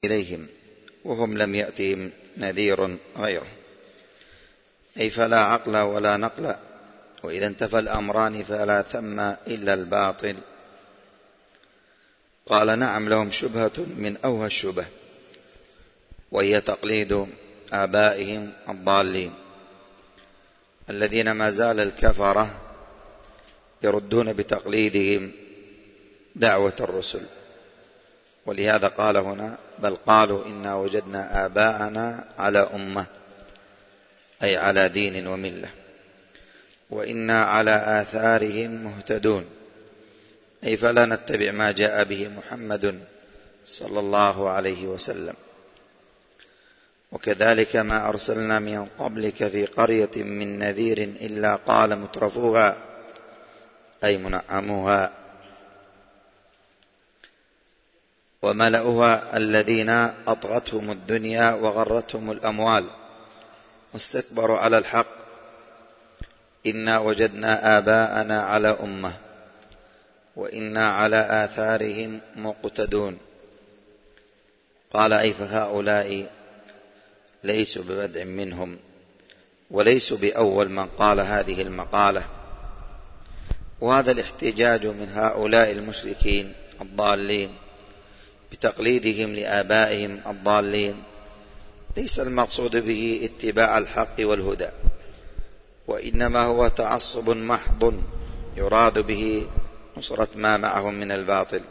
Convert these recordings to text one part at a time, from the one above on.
إليهم وهم لم يأتهم نذير غيره، أي فلا عقل ولا نقل، وإذا انتفى الأمران فلا ثم إلا الباطل. قال نعم، لهم شبهة من أوهى الشبه، وهي تقليد آبائهم الضالين الذين ما زال الكفرة يردون بتقليدهم دعوة الرسل. ولهذا قال هنا بل قالوا إنا وجدنا آباءنا على أمة، أي على دين وملة، وإنا على آثارهم مهتدون، أي فلا نتبع ما جاء به محمد صلى الله عليه وسلم. وكذلك ما أرسلنا من قبلك في قرية من نذير إلا قال مترفوها، أي منعموها وملأها الذين أطغتهم الدنيا وغرتهم الأموال واستكبروا على الحق، إنا وجدنا آباءنا على أمة وإنا على آثارهم مقتدون. قال أي فهؤلاء ليسوا ببدع منهم، وليسوا بأول من قال هذه المقالة. وهذا الاحتجاج من هؤلاء المشركين الضالين بتقليدهم لآبائهم الضالين ليس المقصود به اتباع الحق والهدى، وإنما هو تعصب محض يراد به نصرة ما معهم من الباطل.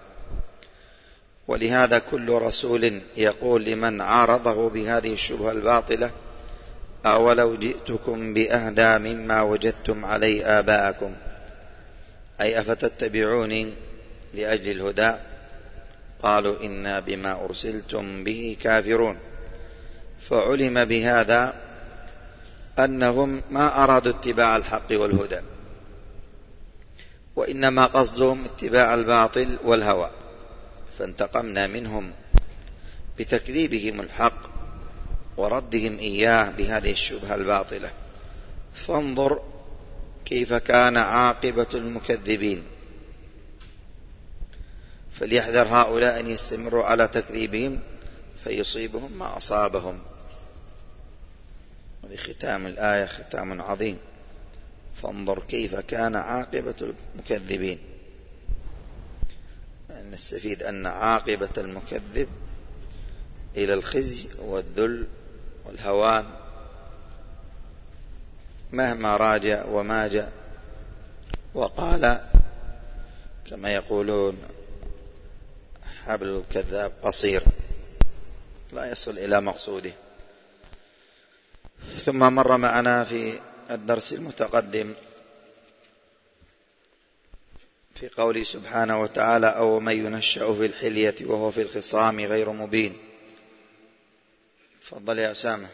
ولهذا كل رسول يقول لمن عارضه بهذه الشبهة الباطلة أولو جئتكم بأهدى مما وجدتم عليه آباءكم، أي أفتتبعوني لأجل الهدى؟ قالوا إنا بما أرسلتم به كافرون. فعلم بهذا أنهم ما أرادوا اتباع الحق والهدى، وإنما قصدهم اتباع الباطل والهوى، فانتقمنا منهم بتكذيبهم الحق وردهم إياه بهذه الشبهة الباطلة. فانظر كيف كان عاقبة المكذبين. فليحذر هؤلاء أن يستمروا على تكذيبهم فيصيبهم ما أصابهم. وبختام الآية ختام عظيم، فانظر كيف كان عاقبة المكذبين. نستفيد أن عاقبة المكذب إلى الخزي والذل والهوان مهما راجع وماجع. وقال كما يقولون حبل الكذاب قصير لا يصل إلى مقصوده. ثم مر معنا في الدرس المتقدم في قوله سبحانه وتعالى أو من ينشأ في الحلية وهو في الخصام غير مبين. تفضل يا أسامة.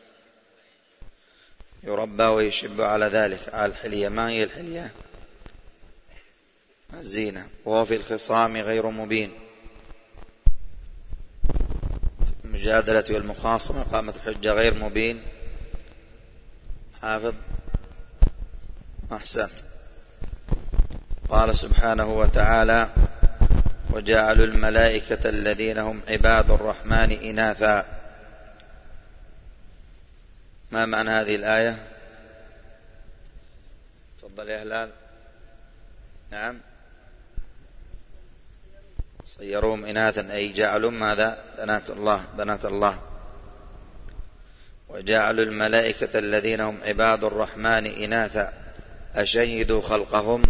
يربى ويشب على ذلك، على الحلية. ما هي الحلية؟ الزينة. وهو في الخصام غير مبين، المجادلة والمخاصمة قامت الحجة غير مبين. حافظ أحسنت. قال سبحانه وتعالى وجعلوا الملائكة الذين هم عباد الرحمن إناثا. ما معنى هذه الآية؟ تفضل يا هلال. نعم، صيروهم إناثا أي جعلوا ماذا؟ بنات الله، بنات الله. وجعلوا الملائكة الذين هم عباد الرحمن إناثا أشهدوا خلقهم.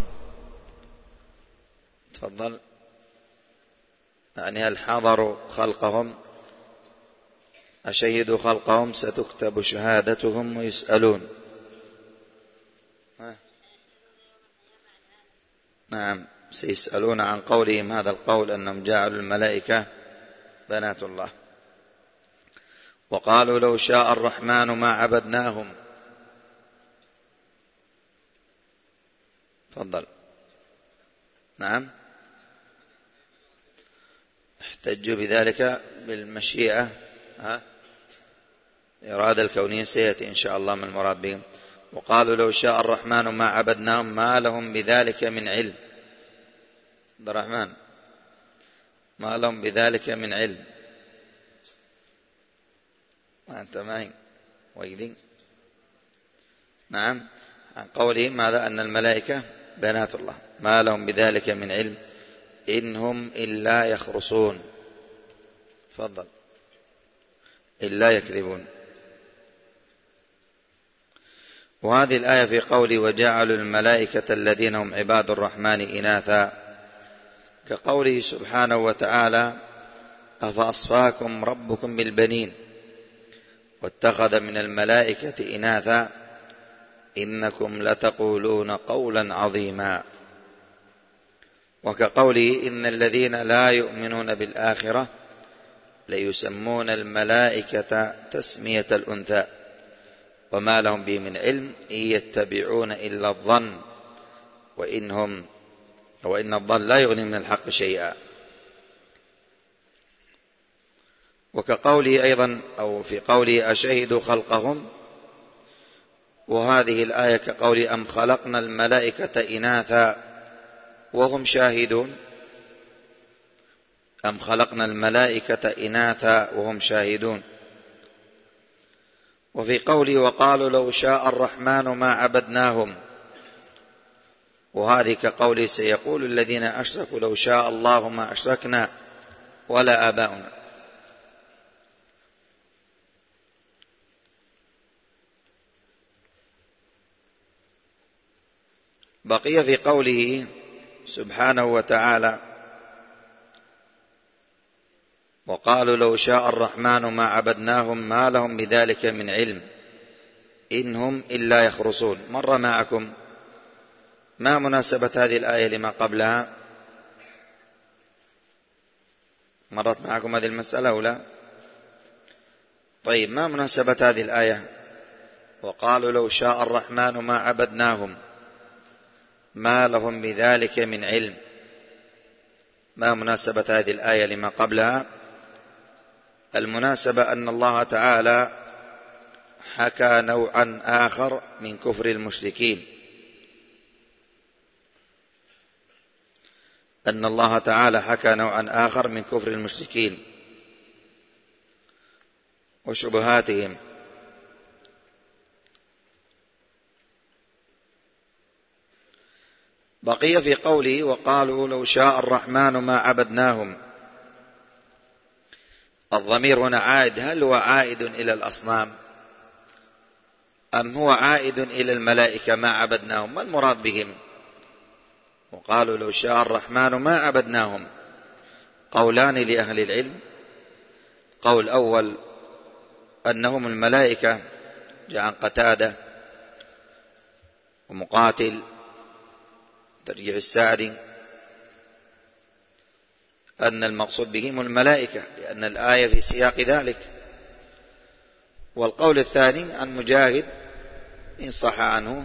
تفضل. يعني هل حضروا خلقهم؟ أشهدوا خلقهم ستكتب شهادتهم ويسألون. نعم، سيسألون عن قولهم هذا القول أنهم جعلوا الملائكة بنات الله. وقالوا لو شاء الرحمن ما عبدناهم. تفضل. نعم، احتجوا بذلك بالمشيئة، الإرادة الكونية سيأتي إن شاء الله من المراد بهم. وقالوا لو شاء الرحمن ما عبدناهم ما لهم بذلك من علم. عبد الرحمن، ما لهم بذلك من علم. أنت معي وإذن. نعم، عن قوله ماذا؟ أن الملائكة بنات الله، ما لهم بذلك من علم إن هم إلا يخرصون. تفضل. إلا يكذبون. وهذه الآية في قوله وجعلوا الملائكة الذين هم عباد الرحمن إناثا، كقوله سبحانه وتعالى أفأصفاكم ربكم بالبنين واتخذ من الملائكة إناثا إنكم لتقولون قولا عظيما. وكقوله إن الذين لا يؤمنون بالآخرة ليسمون الملائكة تسمية الأنثى وما لهم به من علم إن يتبعون إلا الظن وإن الظن لا يغني من الحق شيئا. وكقوله أيضا أو في قوله أشهدوا خلقهم، وهذه الآية كقوله أم خلقنا الملائكة إناثا وهم شاهدون، أم خلقنا الملائكة إناثا وهم شاهدون. وفي قوله وقالوا لو شاء الرحمن ما عبدناهم، وهذه كقوله سيقول الذين أشركوا لو شاء الله ما أشركنا ولا آباؤنا. بقي في قوله سبحانه وتعالى وقالوا لو شاء الرحمن ما عبدناهم ما لهم بذلك من علم إن هم إلا يخرصون. مر معكم ما مناسبة هذه الآية لما قبلها؟ مرت معكم هذه المسألة أو لا؟ طيب، ما مناسبة هذه الآية وقالوا لو شاء الرحمن ما عبدناهم ما لهم بذلك من علم؟ ما مناسبة هذه الآية لما قبلها؟ المناسبة أن الله تعالى حكى نوعا آخر من كفر المشركين، أن الله تعالى حكى نوعا آخر من كفر المشركين وشبهاتهم. بقي في قوله وقالوا لو شاء الرحمن ما عبدناهم، الضمير هنا عائد، هل هو عائد إلى الأصنام أم هو عائد إلى الملائكة ما عبدناهم؟ ما المراد بهم؟ وقالوا لو شاء الرحمن ما عبدناهم. قولان لأهل العلم. قول أول أنهم الملائكة، جاء عن قتادة ومقاتل ترجيح السعدي أن المقصود بهم الملائكة لأن الآية في سياق ذلك. والقول الثاني عن مجاهد إن صح عنه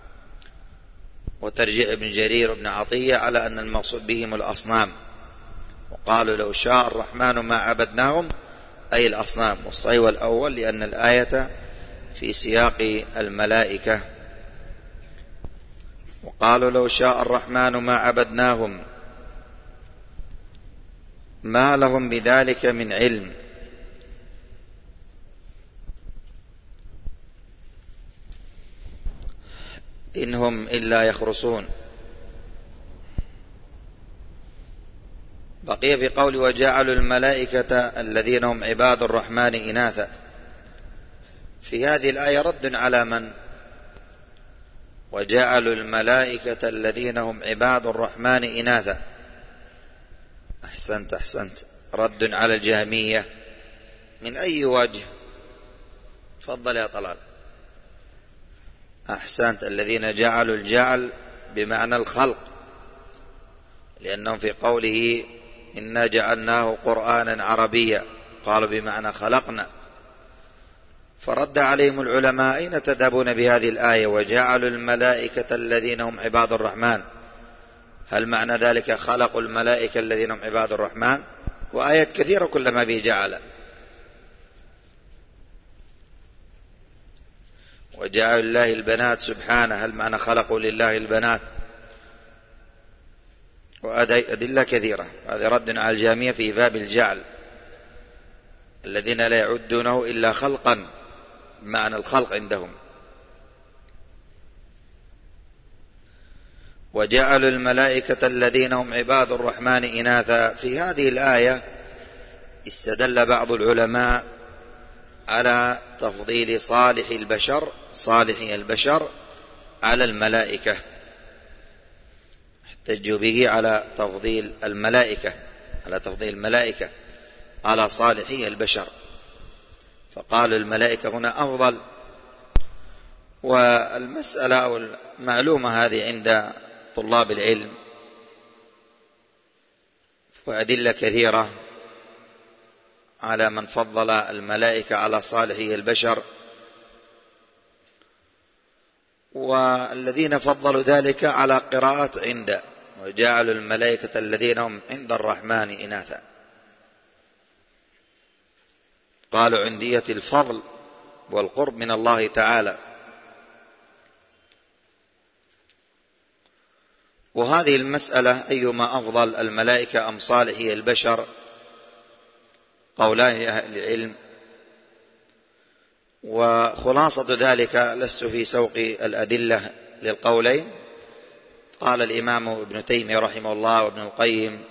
وترجيح ابن جرير وابن عطية على أن المقصود بهم الأصنام، وقالوا لو شاء الرحمن ما عبدناهم أي الأصنام. والصحيح الأول لأن الآية في سياق الملائكة. وقالوا لو شاء الرحمن ما عبدناهم ما لهم بذلك من علم إن هم إلا يخرصون. بقي في قول وجعلوا الملائكة الذين هم عباد الرحمن إناثا، في هذه الآية رد على من؟ وجعلوا الملائكة الذين هم عباد الرحمن إناثا. أحسنت، رد على الجهمية. من أي وجه؟ تفضل يا طلال. أحسنت، الذين جعلوا الجعل بمعنى الخلق، لأنهم في قوله إنا جعلناه قرآنا عربيا قالوا بمعنى خلقنا. فرد عليهم العلماء أين تذهبون بهذه الآية وجعلوا الملائكة الذين هم عباد الرحمن؟ هل معنى ذلك خلقوا الملائكة الذين هم عباد الرحمن؟ وآيات كثيرة كلما به جعل. وجعلوا الله البنات سبحانه، هل معنى خلقوا لله البنات؟ وأدلة كثيرة. هذا رد على الجهمية في باب الجعل. الذين لا يعدونه إلا خلقا، معنى الخلق عندهم. وجعلوا الملائكة الذين هم عباد الرحمن إناثا. في هذه الآية استدل بعض العلماء على تفضيل صالحي البشر على الملائكة، احتجوا به على تفضيل الملائكة على صالحي البشر، فقالوا الملائكة هنا أفضل. والمسألة أو المعلومة هذه عند طلاب العلم، وأدلة كثيرة على من فضل الملائكة على صالحي البشر، والذين فضلوا ذلك على قراءة عند وجعلوا الملائكة الذين هم عند الرحمن إناثا، قالوا عندية الفضل والقرب من الله تعالى. وهذه المسألة أيما أفضل الملائكة أم صالحي البشر قولان لأهل العلم، وخلاصة ذلك لست في سوق الأدلة للقولين. قال الإمام ابن تيمية رحمه الله وابن القيم،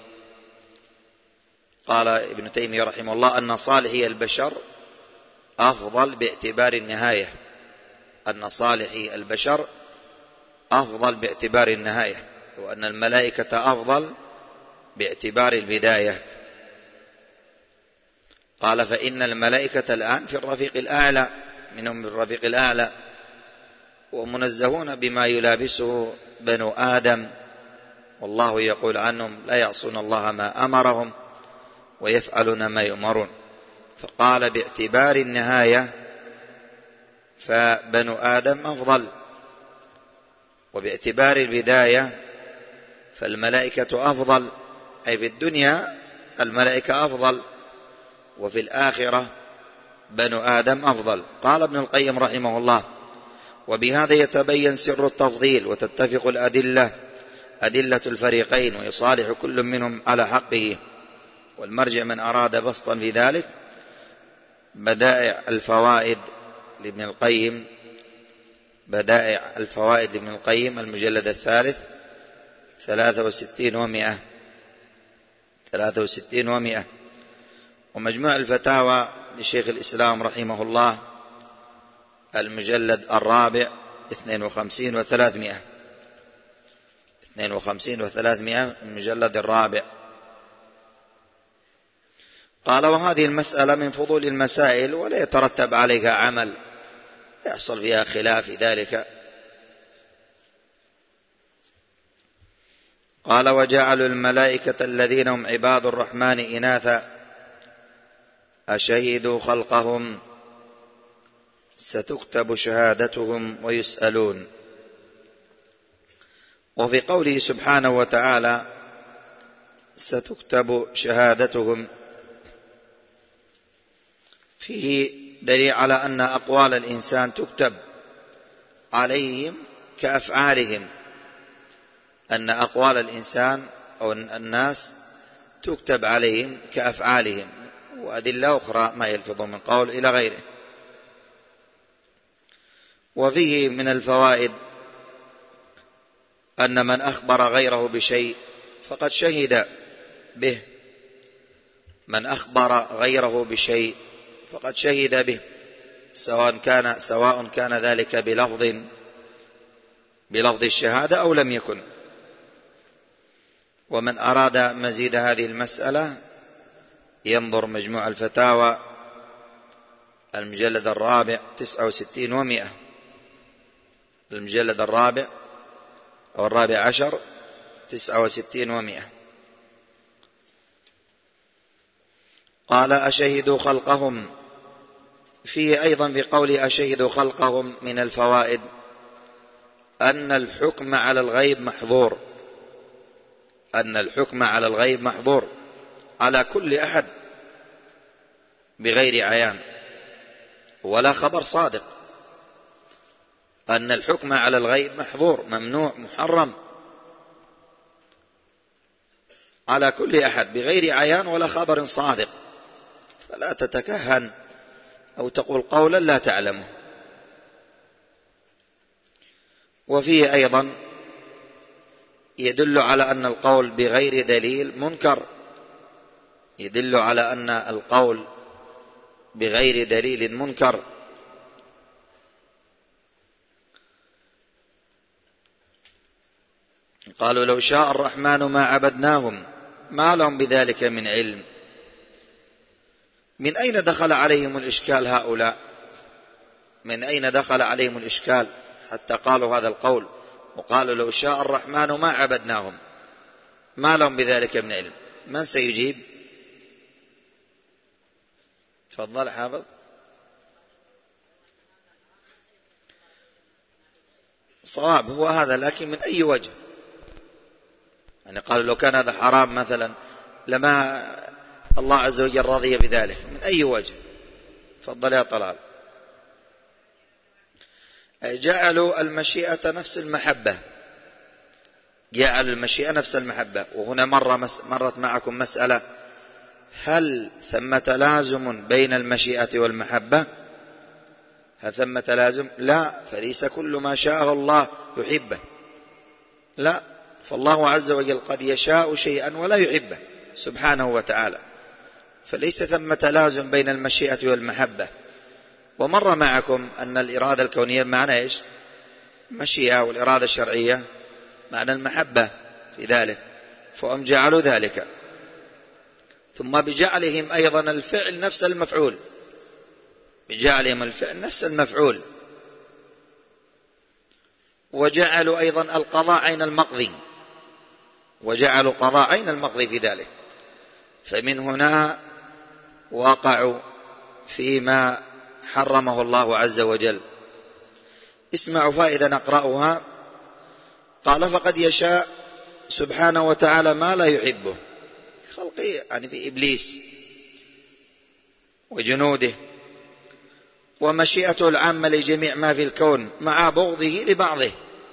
قال ابن تيمية رحمه الله أن صالحي البشر أفضل باعتبار النهاية، أن صالحي البشر أفضل باعتبار النهاية، وأن الملائكة أفضل باعتبار البداية. قال فإن الملائكة الآن في الرفيق الأعلى، منهم الرفيق الأعلى، ومنزهون بما يلابسه بنو آدم، والله يقول عنهم لا يعصون الله ما أمرهم ويفعلون ما يؤمرون. فقال باعتبار النهاية فبنو آدم أفضل، وباعتبار البداية فالملائكة أفضل، أي في الدنيا الملائكة أفضل، وفي الآخرة بنو آدم أفضل. قال ابن القيم رحمه الله وبهذا يتبين سر التفضيل وتتفق أدلة الفريقين ويصالح كل منهم على حقه. والمرجع من أراد بسطا في ذلك بدائع الفوائد لابن القيم المجلد الثالث 63 و100، ومجموع الفتاوى لشيخ الإسلام رحمه الله المجلد الرابع 52 و300، المجلد الرابع. قال وهذه المسألة من فضول المسائل ولا يترتب عليها عمل، يحصل فيها خلاف ذلك. قال وجعلوا الملائكة الذين هم عباد الرحمن إناثا أشهدوا خلقهم ستكتب شهادتهم ويسألون. وفي قوله سبحانه وتعالى ستكتب شهادتهم فيه دليل على أن أقوال الإنسان تكتب عليهم كأفعالهم، أن أقوال الإنسان أو الناس تكتب عليهم كأفعالهم، وأدلة أخرى ما يلفظ من قول إلى غيره. وفيه من الفوائد أن من أخبر غيره بشيء فقد شهد به، من أخبر غيره بشيء فقد شهد به، سواء كان ذلك بلفظ الشهادة أو لم يكن. ومن أراد مزيد هذه المسألة ينظر مجموع الفتاوى المجلد الرابع 69 و100، المجلد الرابع أو الرابع عشر 69 و100. قال أشهدوا خلقهم، فيه أيضا في قوله أشهدوا خلقهم من الفوائد أن الحكم على الغيب محظور، أن الحكم على الغيب محظور على كل أحد بغير عيان ولا خبر صادق، أن الحكم على الغيب محظور ممنوع محرم على كل أحد بغير عيان ولا خبر صادق. فلا تتكهن أو تقول قولا لا تعلمه. وفيه أيضا يدل على أن القول بغير دليل منكر، يدل على أن القول بغير دليل منكر. قالوا لو شاء الرحمن ما عبدناهم ما لهم بذلك من علم. من أين دخل عليهم الإشكال هؤلاء؟ من أين دخل عليهم الإشكال حتى قالوا هذا القول وقالوا لو شاء الرحمن ما عبدناهم ما لهم بذلك من علم؟ من سيجيب؟ تفضل حافظ. صواب هو هذا، لكن من أي وجه؟ يعني قالوا لو كان هذا حرام مثلا لما الله عز وجل رضي بذلك، من أي وجه؟ تفضل يا طلال. جعلوا المشيئة نفس المحبة، جعلوا المشيئة نفس المحبة. وهنا مرت معكم مسألة، هل ثم تلازم بين المشيئة والمحبة؟ هل ثم تلازم؟ لا، فليس كل ما شاءه الله يحبه، لا، فالله عز وجل قد يشاء شيئا ولا يحبه سبحانه وتعالى، فليس ثم تلازم بين المشيئة والمحبة. ومر معكم أن الإرادة الكونية معنى إيش؟ مشيئة، والإرادة الشرعية معنى المحبة في ذلك، فهم جعلوا ذلك. ثم بجعلهم أيضا الفعل نفس المفعول، بجعلهم الفعل نفس المفعول، وجعلوا أيضا القضاء عين المقضي، وجعلوا القضاء عين المقضي في ذلك. فمن هنا وقعوا فيما حرمه الله عز وجل. اسمعوا فائدة نقرأها. قال فقد يشاء سبحانه وتعالى ما لا يحبه، خلقه يعني في إبليس وجنوده، ومشيئته العامة لجميع ما في الكون مع بغضه لبعضه،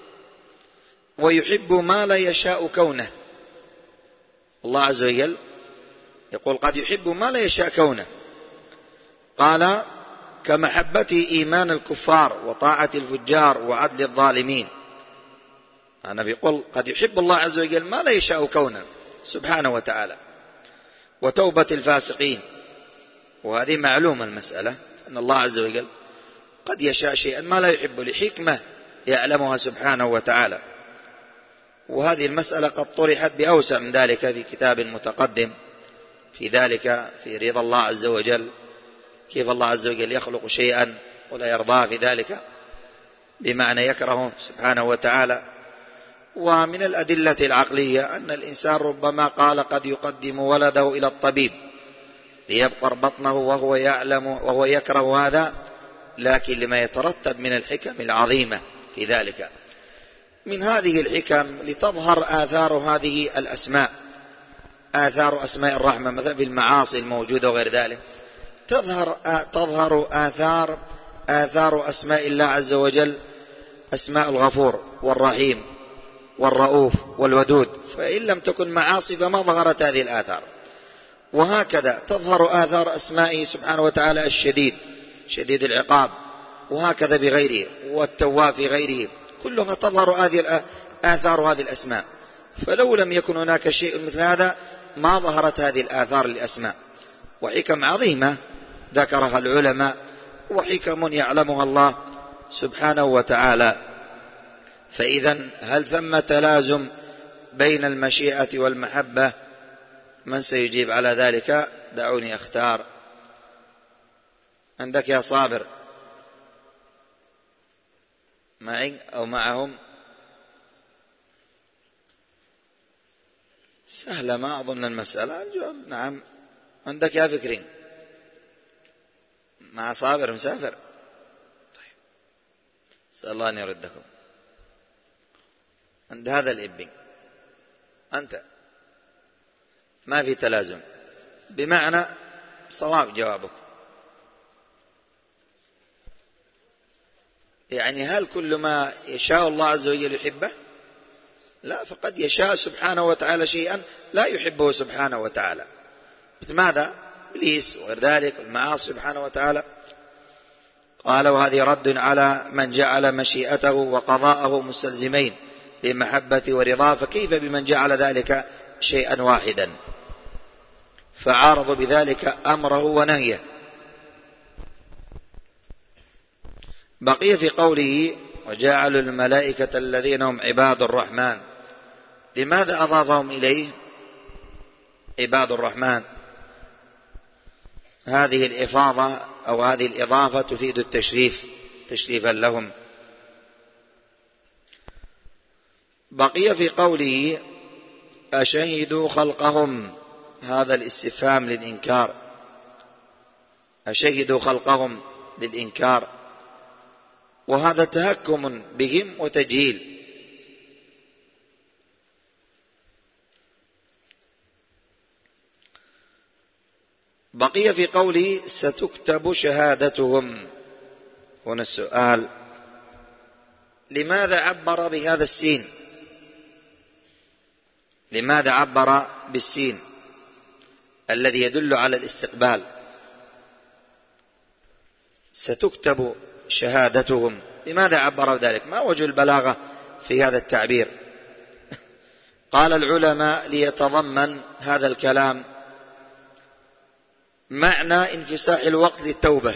ويحب ما لا يشاء كونه. الله عز وجل يقول قد يحب ما لا يشاء كونه. قال كمحبته إيمان الكفار وطاعة الفجار وعدل الظالمين. أنا بيقول قد يحب الله عز وجل ما لا يشاء كونه سبحانه وتعالى، وتوبة الفاسقين. وهذه معلومة المسألة، أن الله عز وجل قد يشاء شيئا ما لا يحب لحكمة يعلمها سبحانه وتعالى. وهذه المسألة قد طرحت بأوسع من ذلك في كتاب متقدم في ذلك، في رضا الله عز وجل، كيف الله عز وجل يخلق شيئا ولا يرضاه في ذلك، بمعنى يكرهه سبحانه وتعالى. ومن الأدلة العقلية أن الإنسان ربما قال قد يقدم ولده إلى الطبيب ليبقر بطنه وهو يعلم وهو يكره هذا، لكن لما يترتب من الحكم العظيمة في ذلك. من هذه الحكم لتظهر آثار هذه الأسماء، آثار أسماء الرحمة مثلا في المعاصي الموجودة وغير ذلك، تظهر آثار أسماء الله عز وجل، أسماء الغفور والرحيم والرؤوف والودود، فإن لم تكن معاصي فما ظهرت هذه الآثار. وهكذا تظهر آثار أسمائه سبحانه وتعالى الشديد، شديد العقاب، وهكذا بغيره، والتواب في غيره، كلها تظهر هذه آثار هذه الأسماء. فلو لم يكن هناك شيء مثل هذا ما ظهرت هذه الآثار للأسماء. وحكم عظيمة ذكرها العلماء، وحكم يعلمها الله سبحانه وتعالى. فإذا هل ثم تلازم بين المشيئة والمحبة؟ من سيجيب على ذلك؟ دعوني أختار. عندك يا صابر؟ معي أو معهم؟ سهلة ما أظن المسألة. الجواب نعم. عندك يا فكرين؟ مع صابر مسافر؟ طيب، سأل الله أن يردكم. عند هذا الابن أنت ما في تلازم، بمعنى صواب جوابك. يعني هل كل ما يشاء الله عز وجل يحبه؟ لا، فقد يشاء سبحانه وتعالى شيئا لا يحبه سبحانه وتعالى. مثل ماذا؟ إبليس وغير ذلك المعاصي سبحانه وتعالى. قال وهذه رد على من جعل مشيئته وقضاءه مستلزمين بمحبة ورضاه، فكيف بمن جعل ذلك شيئا واحدا فعارض بذلك أمره ونهيه. بقي في قوله وجعلوا الملائكة الذين هم عباد الرحمن، لماذا أضافهم إليه عباد الرحمن؟ هذه الإفاضة أو هذه الإضافة تفيد التشريف تشريفا لهم. بقي في قوله أشهدوا خلقهم، هذا الاستفهام للإنكار، أشهدوا خلقهم للإنكار، وهذا تهكم بهم وتجهيل. بقي في قوله ستكتب شهادتهم. هنا السؤال لماذا عبر بهذا السين؟ لماذا عبر بالسين الذي يدل على الاستقبال؟ ستكتب شهادتهم، لماذا عبر بذلك؟ ما وجه البلاغة في هذا التعبير؟ قال العلماء ليتضمن هذا الكلام معنى انفساح الوقت للتوبة،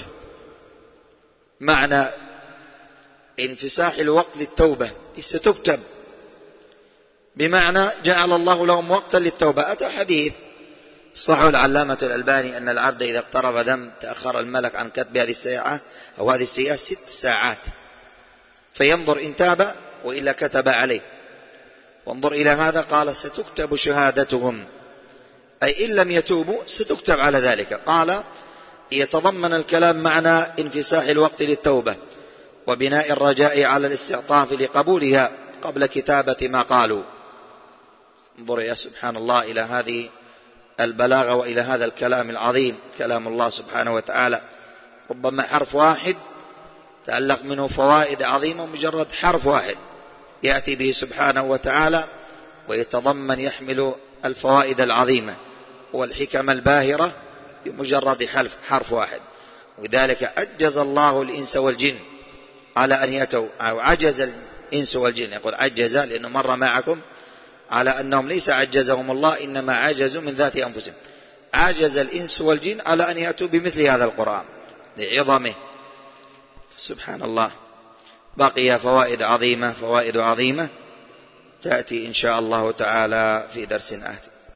معنى انفساح الوقت للتوبة ستكتب، بمعنى جعل الله لهم وقتا للتوبة. أتى حديث صححه العلامة الألباني أن العبد إذا اقترف ذنب تأخر الملك عن كتب هذه السيئة أو هذه السيئة 6 ساعات، فينظر إن تاب وإلا كتب عليه. وانظر إلى هذا، قال ستكتب شهادتهم، أي إن لم يتوبوا ستكتب على ذلك. قال يتضمن الكلام معنى انفساح الوقت للتوبة وبناء الرجاء على الاستعطاف لقبولها قبل كتابة ما قالوا. انظر يا سبحان الله إلى هذه البلاغة وإلى هذا الكلام العظيم، كلام الله سبحانه وتعالى. ربما حرف واحد تألق منه فوائد عظيمة، مجرد حرف واحد يأتي به سبحانه وتعالى ويتضمن يحمل الفوائد العظيمة والحكم الباهرة بمجرد حرف واحد. ولذلك عجز الله الإنس والجن على أن يأتوا، أو عجز الإنس والجن، يقول عجز لأنه مر معكم على أنهم ليس عجزهم الله، إنما عجزوا من ذات أنفسهم. عجز الإنس والجن على أن يأتوا بمثل هذا القرآن لعظمه، سبحان الله. بقي فوائد عظيمة تأتي إن شاء الله تعالى في درس آتي.